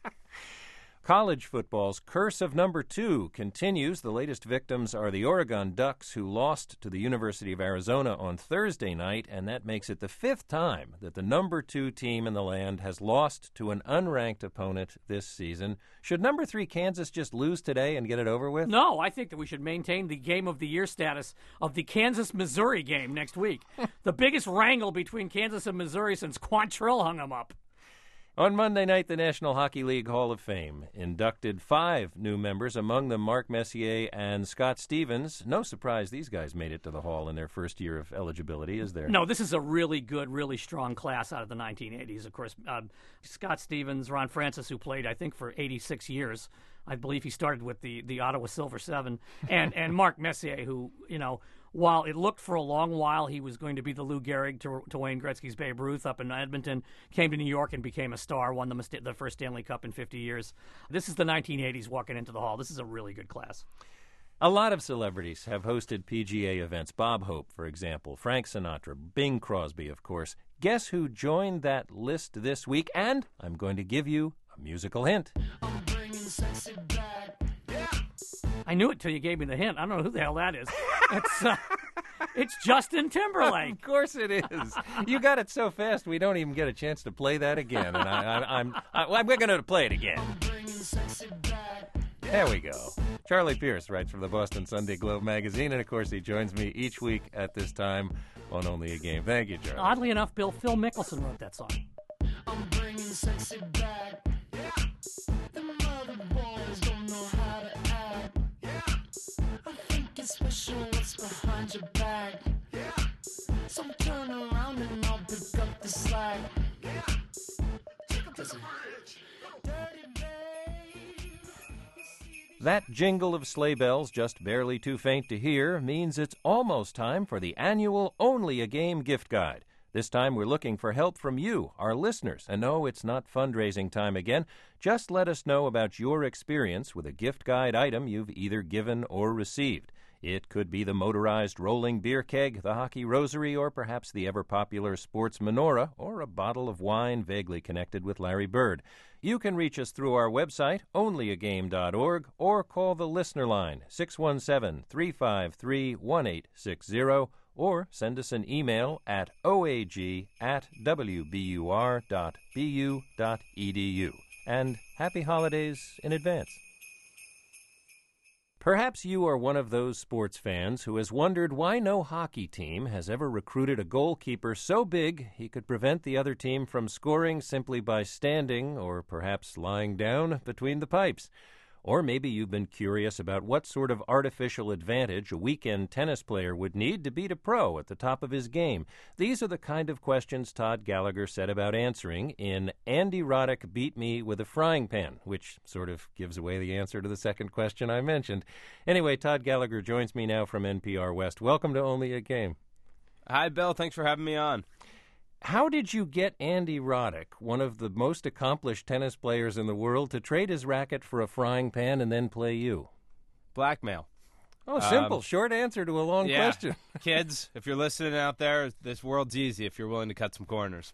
College football's curse of number two continues. The latest victims are the Oregon Ducks, who lost to the University of Arizona on Thursday night, and that makes it the fifth time that the number two team in the land has lost to an unranked opponent this season. Should number three Kansas just lose today and get it over with? No, I think that we should maintain the game of the year status of the Kansas-Missouri game next week. The biggest wrangle between Kansas and Missouri since Quantrill hung them up. On Monday night, the National Hockey League Hall of Fame inducted five new members, among them Mark Messier and Scott Stevens. No surprise these guys made it to the Hall in their first year of eligibility, is there? No, this is a really good, really strong class out of the nineteen eighties. Of course, uh, Scott Stevens, Ron Francis, who played, I think, for eighty-six years. I believe he started with the, the Ottawa Silver Seven. And, and Mark Messier, who, you know, while it looked for a long while he was going to be the Lou Gehrig to, to Wayne Gretzky's Babe Ruth up in Edmonton, came to New York and became a star, won the, the first Stanley Cup in fifty years. This is the nineteen eighties walking into the Hall. This is a really good class. A lot of celebrities have hosted P G A events. Bob Hope, for example, Frank Sinatra, Bing Crosby, of course. Guess who joined that list this week? And I'm going to give you a musical hint. I'm bringing sexy back. Yeah. I knew it till you gave me the hint. I don't know who the hell that is. It's uh, it's Justin Timberlake. Of course it is. You got it so fast we don't even get a chance to play that again. And I, I, I'm I, I'm going to play it again. There we go. Charlie Pierce writes from the Boston Sunday Globe magazine, and of course he joins me each week at this time on Only a Game. Thank you, Charlie. Oddly enough, Bill Phil Mickelson wrote that song. I'm bringing sexy back. Yeah. The mother boys don't know how to act. Yeah. I think it's special what's behind your back. Yeah. So turn around and I'll pick up the slack. Yeah. Take up the bridge. Dirty babe. That jingle of sleigh bells, just barely too faint to hear, means it's almost time for the annual Only a Game gift guide. This time we're looking for help from you, our listeners. And no, it's not fundraising time again. Just let us know about your experience with a gift guide item you've either given or received. It could be the motorized rolling beer keg, the hockey rosary, or perhaps the ever-popular sports menorah, or a bottle of wine vaguely connected with Larry Bird. You can reach us through our website, only a game dot org, or call the listener line, six one seven, three five three, one eight six zero, or send us an email at o a g at w b u r dot b u dot e d u. And happy holidays in advance. Perhaps you are one of those sports fans who has wondered why no hockey team has ever recruited a goalkeeper so big he could prevent the other team from scoring simply by standing or perhaps lying down between the pipes. Or maybe you've been curious about what sort of artificial advantage a weekend tennis player would need to beat a pro at the top of his game. These are the kind of questions Todd Gallagher set about answering in Andy Roddick Beat Me with a Frying Pan, which sort of gives away the answer to the second question I mentioned. Anyway, Todd Gallagher joins me now from N P R West. Welcome to Only a Game. Hi, Bill. Thanks for having me on. How did you get Andy Roddick, one of the most accomplished tennis players in the world, to trade his racket for a frying pan and then play you? Blackmail. Oh, simple. Um, Short answer to a long yeah. question. Kids, if you're listening out there, this world's easy if you're willing to cut some corners.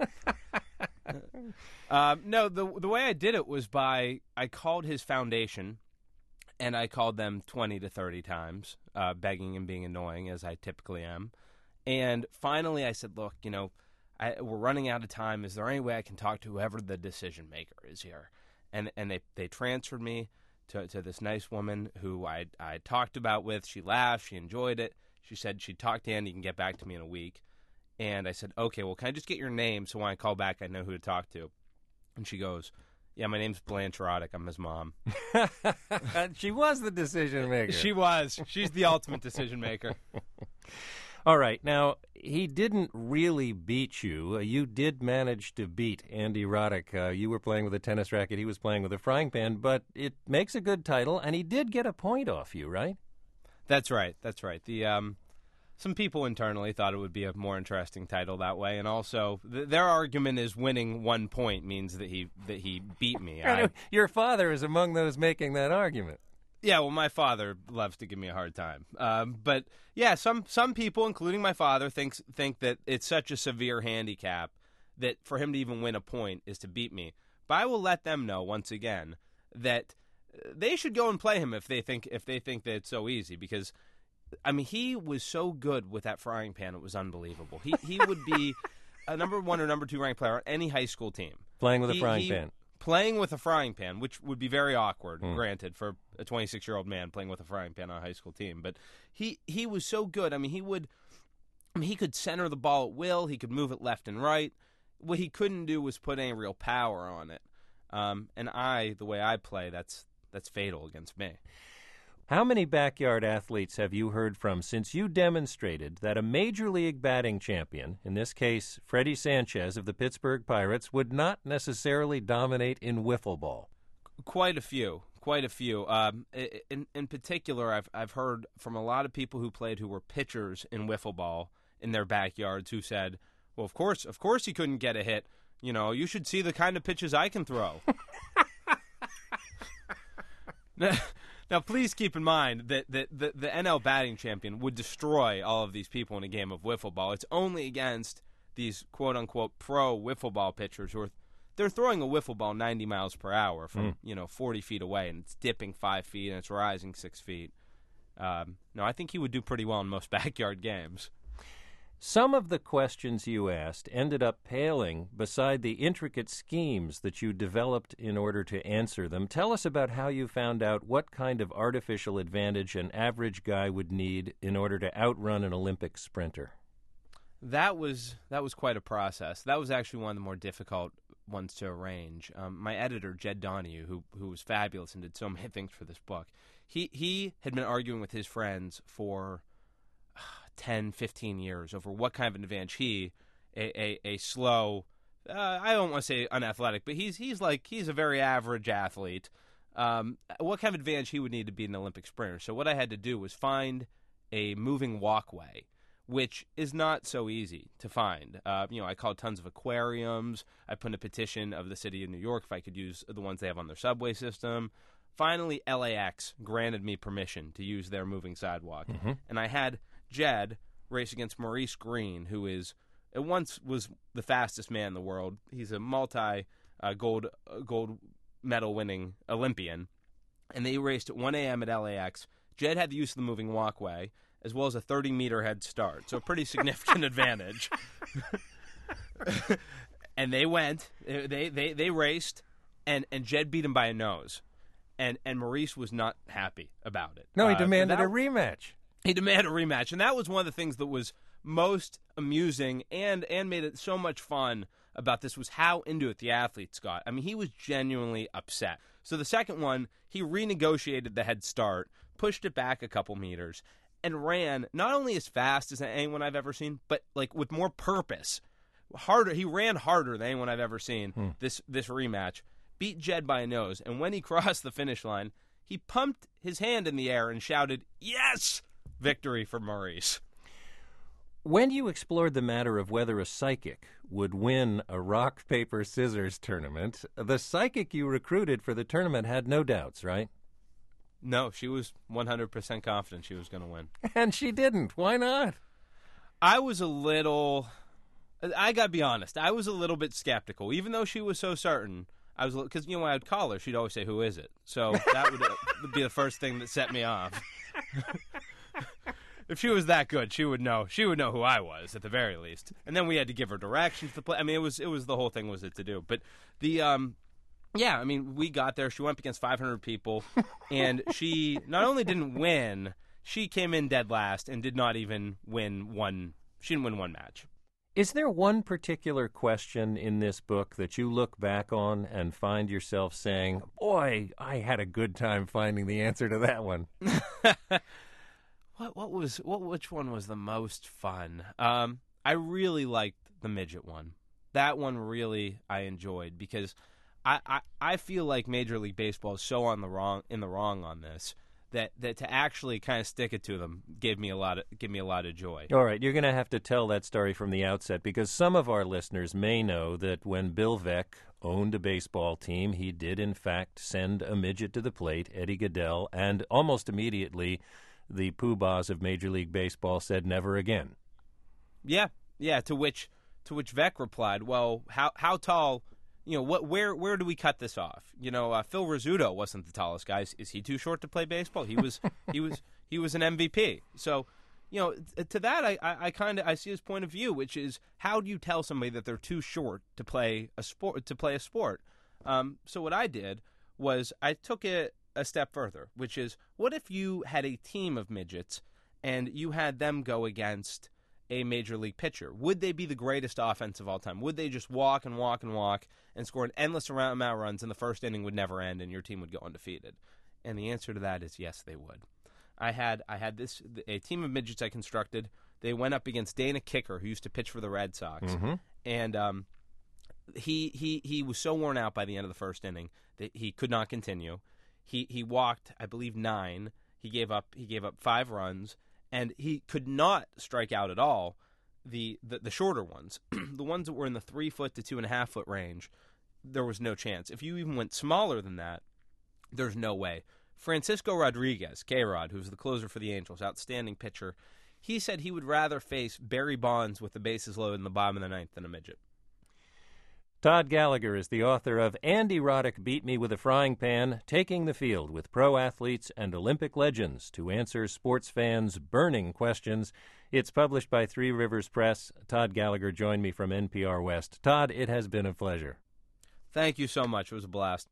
um, no, the the way I did it was by, I called his foundation, and I called them twenty to thirty times, uh, begging and being annoying, as I typically am. And finally I said, look, you know, I, we're running out of time. Is there any way I can talk to whoever the decision maker is here? And and they, they transferred me to, to this nice woman who I I talked about with. She laughed. She enjoyed it. She said she'd talk to Andy and get back to me in a week. And I said, okay, well, can I just get your name so when I call back I know who to talk to? And she goes, yeah, my name's Blanche Roddick. I'm his mom. She was the decision maker. She was. She's the ultimate decision maker. All right. Now, he didn't really beat you. Uh, you did manage to beat Andy Roddick. Uh, you were playing with a tennis racket. He was playing with a frying pan. But it makes a good title, and he did get a point off you, right? That's right. That's right. The um, some people internally thought it would be a more interesting title that way, and also th- their argument is winning one point means that he that he beat me. I, Your father is among those making that argument. Yeah, well, my father loves to give me a hard time. Um, but, yeah, some some people, including my father, thinks, think that it's such a severe handicap that for him to even win a point is to beat me. But I will let them know, once again, that they should go and play him if they think if they think that it's so easy. Because, I mean, he was so good with that frying pan, it was unbelievable. He, he would be a number one or number two ranked player on any high school team. Playing with he, a frying he, pan. Playing with a frying pan, which would be very awkward, mm. granted, for a twenty-six-year-old man playing with a frying pan on a high school team. But he, he was so good. I mean, he would, I mean, he could center the ball at will. He could move it left and right. what he couldn't do was put any real power on it. Um, and I, the way I play, that's that's fatal against me. How many backyard athletes have you heard from since you demonstrated that a Major League batting champion, in this case Freddie Sanchez of the Pittsburgh Pirates, would not necessarily dominate in wiffle ball? Quite a few. Quite a few. Um, in in particular, I've I've heard from a lot of people who played who were pitchers in wiffle ball in their backyards who said, "Well, of course, of course, he couldn't get a hit. You know, you should see the kind of pitches I can throw." now, now, please keep in mind that, that the, the N L batting champion would destroy all of these people in a game of wiffle ball. It's only against these quote-unquote pro wiffle ball pitchers who are they're throwing a wiffle ball ninety miles per hour from, mm. you know, forty feet away, and it's dipping five feet, and it's rising six feet. Um, no, I think he would do pretty well in most backyard games. Some of the questions you asked ended up paling beside the intricate schemes that you developed in order to answer them. Tell us about how you found out what kind of artificial advantage an average guy would need in order to outrun an Olympic sprinter. That was that was quite a process. That was actually one of the more difficult ones to arrange. Um, my editor, Jed Donahue, who who was fabulous and did so many things for this book, he he had been arguing with his friends for uh, ten, fifteen years over what kind of an advantage he, a, a, a slow, uh, I don't want to say unathletic, but he's he's like, he's a very average athlete, um, what kind of advantage he would need to be an Olympic sprinter. So what I had to do was find a moving walkway, which is not so easy to find. Uh, you know, I called tons of aquariums. I put in a petition of the city of New York if I could use the ones they have on their subway system. Finally, L A X granted me permission to use their moving sidewalk. Mm-hmm. And I had Jed race against Maurice Green, who is at once was the fastest man in the world. He's a multi uh, gold uh, gold medal winning Olympian. And they raced at one a.m. at L A X. Jed had the use of the moving walkway, as well as a thirty-meter head start, so a pretty significant advantage. And they went, they they they raced, and, and Jed beat him by a nose, and and Maurice was not happy about it. No, he uh, demanded that, a rematch. He demanded a rematch, and that was one of the things that was most amusing and and made it so much fun about this was how into it the athletes got. I mean, he was genuinely upset. So the second one, he renegotiated the head start, pushed it back a couple meters, and ran not only as fast as anyone I've ever seen, but like with more purpose. Harder. He ran harder than anyone I've ever seen hmm. this this rematch. Beat Jed by a nose, and when he crossed the finish line, he pumped his hand in the air and shouted, "Yes!" Victory for Maurice. When you explored the matter of whether a psychic would win a rock, paper, scissors tournament, the psychic you recruited for the tournament had no doubts, right? No, she was one hundred percent confident she was going to win. And she didn't. Why not? I was a little, I got to be honest, I was a little bit skeptical. Even though she was so certain, I was, because, you know, when I would call her, she'd always say, "Who is it?" So that would be the first thing that set me off. If she was that good, she would know. She would know who I was at the very least. And then we had to give her directions to play. I mean, it was it was the whole thing was it to do. But the um, yeah, I mean, we got there. She went up against five hundred people, and she not only didn't win, she came in dead last and did not even win one. She didn't win one match. Is there one particular question in this book that you look back on and find yourself saying, "Boy, I had a good time finding the answer to that one"? What what was what which one was the most fun? Um, I really liked the midget one. That one really I enjoyed because I, I, I feel like Major League Baseball is so on the wrong in the wrong on this that, that to actually kind of stick it to them gave me a lot of gave me a lot of joy. All right, you're going to have to tell that story from the outset because some of our listeners may know that when Bill Veeck owned a baseball team, he did in fact send a midget to the plate, Eddie Gaedel, and almost immediately the poobahs of Major League Baseball said never again. Yeah, yeah. To which, to which Veeck replied, "Well, how how tall? You know, what? Where where do we cut this off? You know, uh, Phil Rizzuto wasn't the tallest guy. Is, is he too short to play baseball? He was he was he was an M V P. So, you know, to that I I, I kind of I see his point of view, which is how do you tell somebody that they're too short to play a sport to play a sport? Um, so what I did was I took it a step further, which is what if you had a team of midgets and you had them go against a major league pitcher? Would they be the greatest offense of all time? Would they just walk and walk and walk and score an endless amount of runs, and the first inning would never end, and your team would go undefeated? And the answer to that is yes, they would. I had I had this a team of midgets I constructed. They went up against Dana Kicker, who used to pitch for the Red Sox, Mm-hmm. and um, he he he was so worn out by the end of the first inning that he could not continue. He he walked, I believe, nine. He gave up he gave up five runs, and he could not strike out at all. The the, the shorter ones, the ones that were in the three foot to two and a half foot range, there was no chance. If you even went smaller than that, there's no way. Francisco Rodriguez, K-Rod, who's the closer for the Angels, outstanding pitcher, he said he would rather face Barry Bonds with the bases loaded in the bottom of the ninth than a midget. Todd Gallagher is the author of Andy Roddick Beat Me with a Frying Pan, Taking the Field with Pro Athletes and Olympic Legends to answer sports fans' burning questions. It's published by Three Rivers Press. Todd Gallagher joined me from N P R West. Todd, it has been a pleasure. Thank you so much. It was a blast.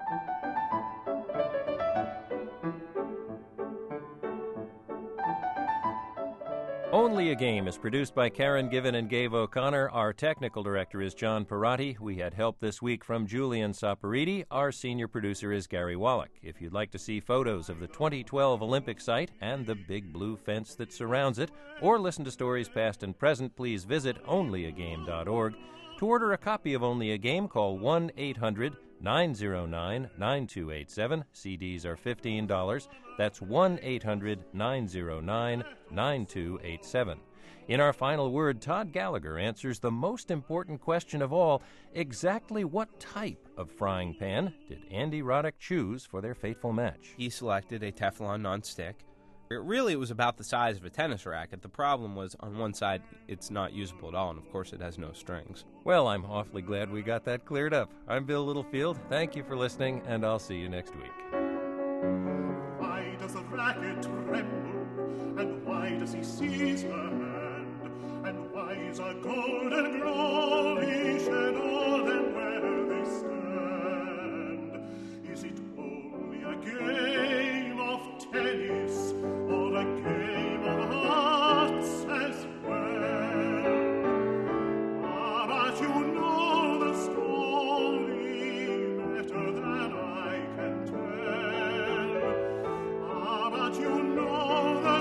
Only a Game is produced by Karen Given and Gabe O'Connor. Our technical director is John Perotti. We had help this week from Julian Saporiti. Our senior producer is Gary Wallach. If you'd like to see photos of the twenty twelve Olympic site and the big blue fence that surrounds it, or listen to stories past and present, please visit only a game dot org. To order a copy of Only a Game, call one eight hundred nine oh nine nine two eight seven. C Ds are fifteen dollars. That's one eight hundred nine oh nine nine two eight seven. In our final word, Todd Gallagher answers the most important question of all: exactly what type of frying pan did Andy Roddick choose for their fateful match? He selected a Teflon nonstick. It really it was about the size of a tennis racket. The problem was on one side it's not usable at all, and of course it has no strings. Well, I'm awfully glad we got that cleared up. I'm Bill Littlefield. Thank you for listening, and I'll see you next week. Why does the racket tremble, and why does he seize her hand, and why is a golden glory shed all them where they stand? Is it only a game of tennis, or a game of hearts as well? Ah, but you know the story better than I can tell. Ah, but you know the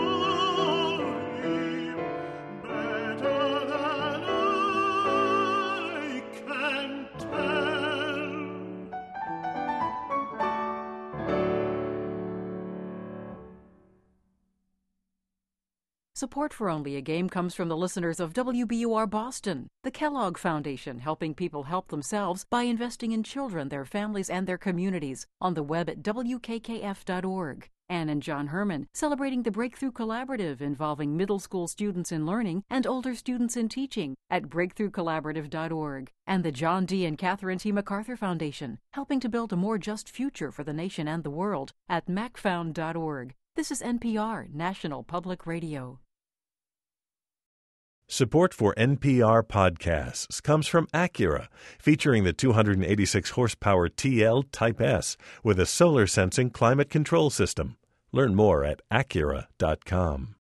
story better than I can tell. Support for Only a Game comes from the listeners of W B U R Boston, the Kellogg Foundation, helping people help themselves by investing in children, their families, and their communities, on the web at W K K F dot org. Ann and John Herman, celebrating the Breakthrough Collaborative involving middle school students in learning and older students in teaching at breakthrough collaborative dot org. And the John D. and Catherine T. MacArthur Foundation, helping to build a more just future for the nation and the world at mac found dot org. This is N P R, National Public Radio. Support for N P R podcasts comes from Acura, featuring the two hundred eighty-six horsepower T L Type S with a solar sensing climate control system. Learn more at acura dot com.